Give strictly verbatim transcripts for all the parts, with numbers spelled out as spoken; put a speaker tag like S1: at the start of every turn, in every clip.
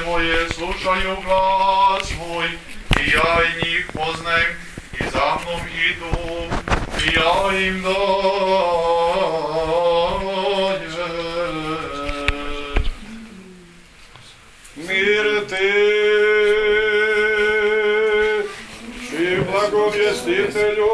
S1: moje slušaju glas moj, i ja i njih poznajem, i za mnom idu, i ja im dojem.
S2: Mir ti i blagovjestitelju.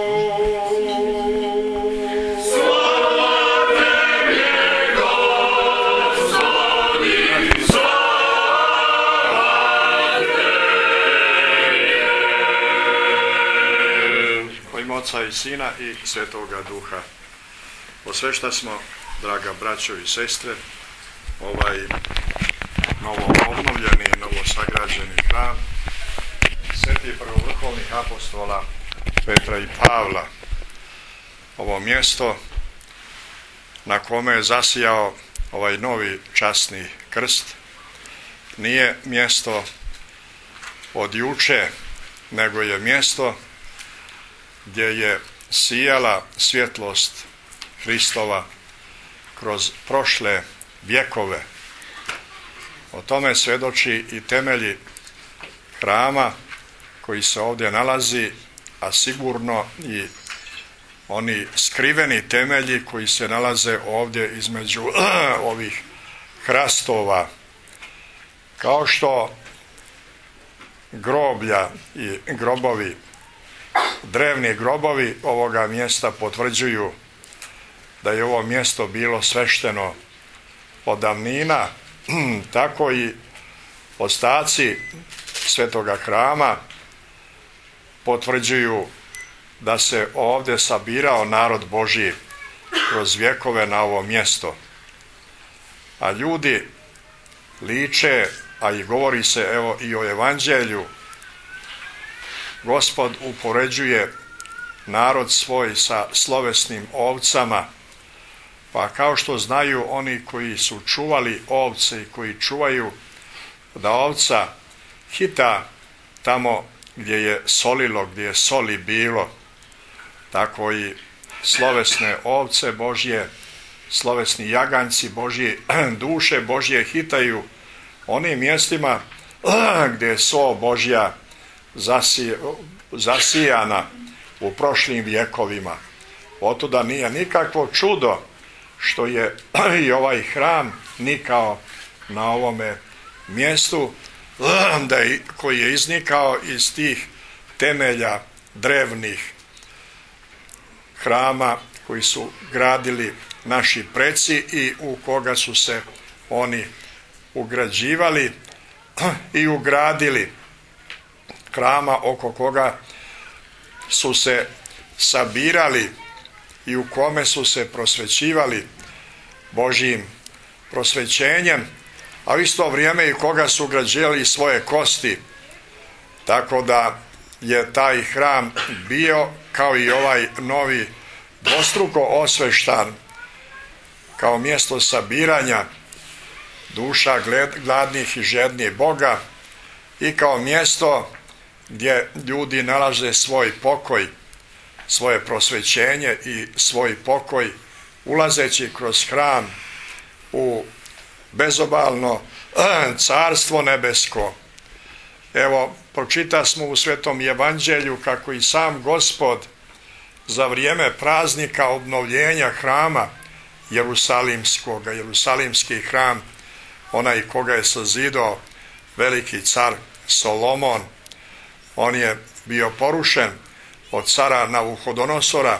S3: Oca i Sina i Svetoga Duha. Osvešta smo, draga braćo i sestre, ovaj novo obnovljeni, novo sagrađeni hram svetih prvovrhovnih apostola Petra i Pavla. Ovo mjesto na kome je zasijao ovaj novi časni krst nije mjesto od juče, nego je mjesto gdje je sijala svjetlost Hristova kroz prošle vjekove. O tome svjedoči i temelji hrama koji se ovdje nalazi, a sigurno i oni skriveni temelji koji se nalaze ovdje između ovih hrastova. Kao što groblja i grobovi, drevni grobovi ovoga mjesta potvrđuju da je ovo mjesto bilo svešteno od davnina, tako i ostaci svetoga hrama potvrđuju da se ovdje sabirao narod Božji kroz vjekove na ovo mjesto. A ljudi liče, a i govori se evo i o evanđelju, Gospod upoređuje narod svoj sa slovesnim ovcama, pa kao što znaju oni koji su čuvali ovce i koji čuvaju da ovca hita tamo gdje je solilo, gdje je soli bilo, tako i slovesne ovce Božje, slovesni jaganjci Božji, duše Božje hitaju onim mjestima gdje je so Božja zasijana u prošlim vjekovima. Otuda nije nikakvo čudo što je i ovaj hram nikao na ovome mjestu, da je, koji je iznikao iz tih temelja drevnih hrama koji su gradili naši preci i u koga su se oni ugrađivali i ugradili, hrama oko koga su se sabirali i u kome su se prosvećivali Božjim prosvećenjem, a u isto vrijeme i koga su ugrađivali svoje kosti, tako da je taj hram bio kao i ovaj novi dvostruko osveštan kao mjesto sabiranja duša gladnih i žednih Boga i kao mjesto gdje ljudi nalaze svoj pokoj, svoje prosvećenje i svoj pokoj ulazeći kroz hram u bezobalno carstvo nebesko. Evo, pročita smo u Svetom Evanđelju kako i sam Gospod za vrijeme praznika obnovljenja hrama Jerusalimskoga, Jerusalimski hram, onaj koga je sazidao veliki car Solomon, on je bio porušen od cara Navuhodonosora,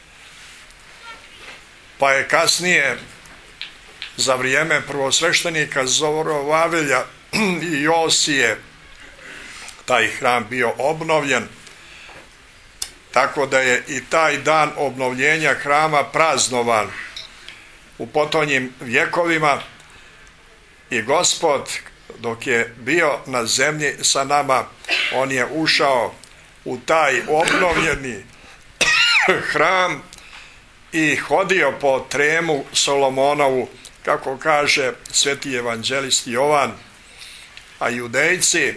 S3: pa je kasnije za vrijeme prvosveštenika Zorovavelja i Josije taj hram bio obnovljen, tako da je i taj dan obnovljenja hrama praznovan u potonjim vjekovima i Gospod dok je bio na zemlji sa nama, on je ušao u taj obnovljeni hram i hodio po tremu Solomonovu, kako kaže sveti evanđelist Jovan, a judejci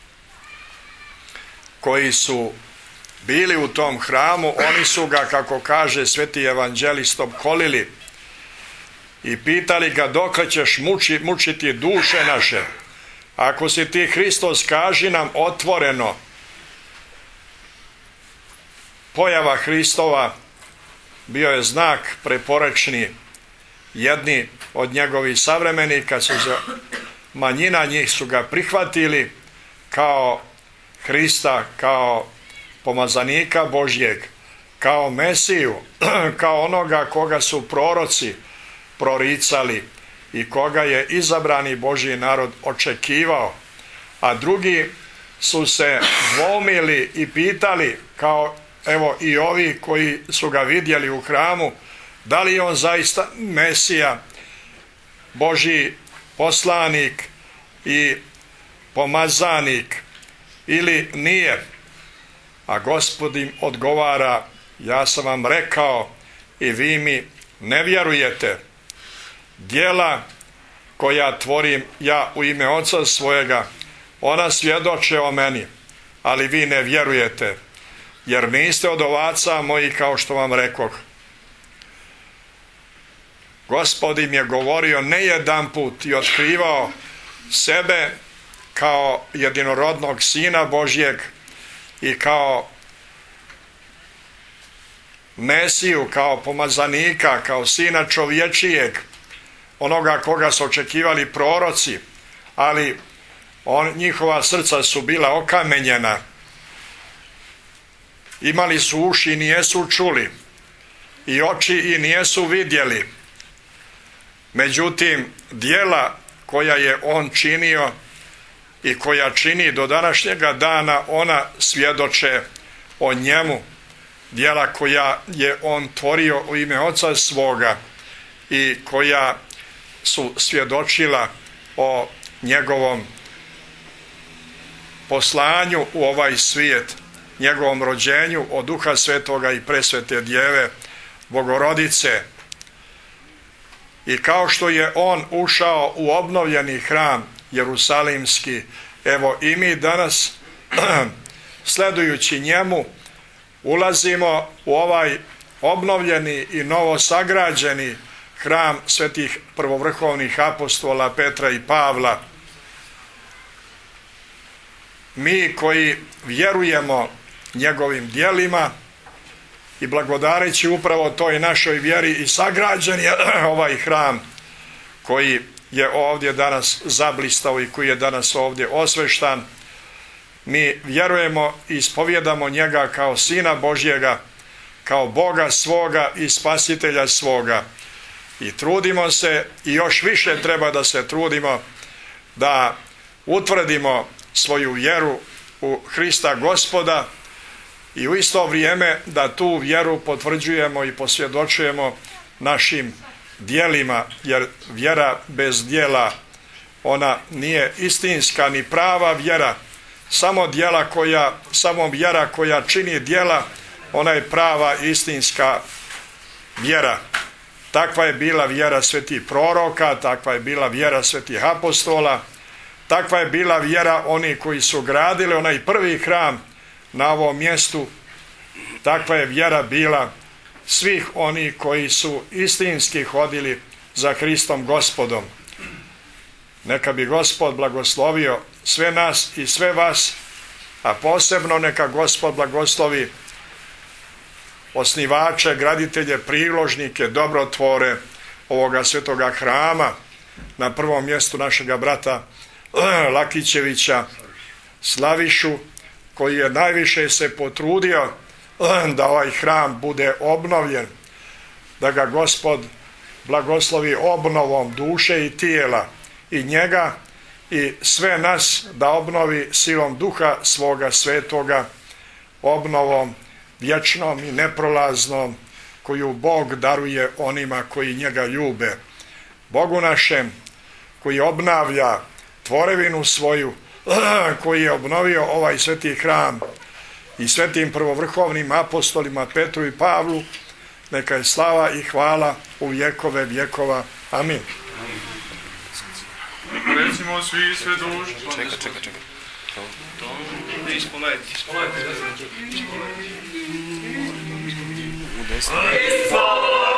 S3: koji su bili u tom hramu, oni su ga, kako kaže sveti evanđelist, opkolili i pitali ga dokle ćeš muči, mučiti duše naše, Ako si ti Hristos, kaži nam otvoreno. Pojava Hristova bio je znak preporečni. Jedni od njegovih savremenika su za manjina njih su ga prihvatili kao Hrista, kao pomazanika Božjeg, kao Mesiju, kao onoga koga su proroci proricali i koga je izabrani Božji narod očekivao. A drugi su se dvoumili i pitali, kao evo i ovi koji su ga vidjeli u hramu, da li je on zaista Mesija, Božji poslanik i pomazanik ili nije. A Gospod im odgovara, ja sam vam rekao i vi mi ne vjerujete. Djela koja tvorim ja u ime Oca svojega, ona svjedoče o meni, ali vi ne vjerujete, jer niste od ovaca mojih kao što vam rekoh. Gospod im je govorio ne jedanput i otkrivao sebe kao jedinorodnog Sina Božjeg i kao Mesiju, kao pomazanika, kao Sina čovječijeg, onoga koga su očekivali proroci, ali on, njihova srca su bila okamenjena. Imali su uši i nijesu čuli, i oči i nijesu vidjeli. Međutim, djela koja je on činio i koja čini do današnjega dana, ona svjedoče o njemu. Djela koja je on tvorio u ime Oca svoga i koja su svjedočila o njegovom poslanju u ovaj svijet, njegovom rođenju od Duha Svetoga i presvete Djeve Bogorodice. I kao što je on ušao u obnovljeni hram Jerusalimski, evo i mi danas sledujući njemu ulazimo u ovaj obnovljeni i novo sagrađeni hram svetih prvovrhovnih apostola Petra i Pavla. Mi koji vjerujemo njegovim djelima i blagodareći upravo toj našoj vjeri i sagrađen je ovaj hram koji je ovdje danas zablistao i koji je danas ovdje osveštan. Mi vjerujemo i ispovjedamo njega kao Sina Božjega, kao Boga svoga i Spasitelja svoga. I trudimo se, i još više treba da se trudimo, da utvrdimo svoju vjeru u Hrista Gospoda i u isto vrijeme da tu vjeru potvrđujemo i posvjedočujemo našim djelima, jer vjera bez djela, ona nije istinska ni prava vjera. Samo djela koja, samo vjera koja čini djela, ona je prava istinska vjera. Takva je bila vjera svetih proroka, takva je bila vjera svetih apostola, takva je bila vjera onih koji su gradili onaj prvi hram na ovom mjestu, takva je vjera bila svih onih koji su istinski hodili za Hristom Gospodom. Neka bi Gospod blagoslovio sve nas i sve vas, a posebno neka Gospod blagoslovi osnivače, graditelje, priložnike, dobrotvore ovoga svetoga hrama, na prvom mjestu našega brata Lakićevića, Slavišu, koji je najviše se potrudio da ovaj hram bude obnovljen, da ga Gospod blagoslovi obnovom duše i tijela, i njega i sve nas da obnovi silom Duha svoga svetoga, obnovom vječnom i neprolaznom koju Bog daruje onima koji njega ljube. Bogu našem koji obnavlja tvorevinu svoju, koji je obnovio ovaj sveti hram, i svetim prvovrhovnim apostolima Petru i Pavlu, neka je slava i hvala u vjekove vjekova. Amin.
S1: Recimo svi svedušni.
S4: Čekaj, čekaj, čekaj.
S2: Ispolite, ispolite.
S4: U desno.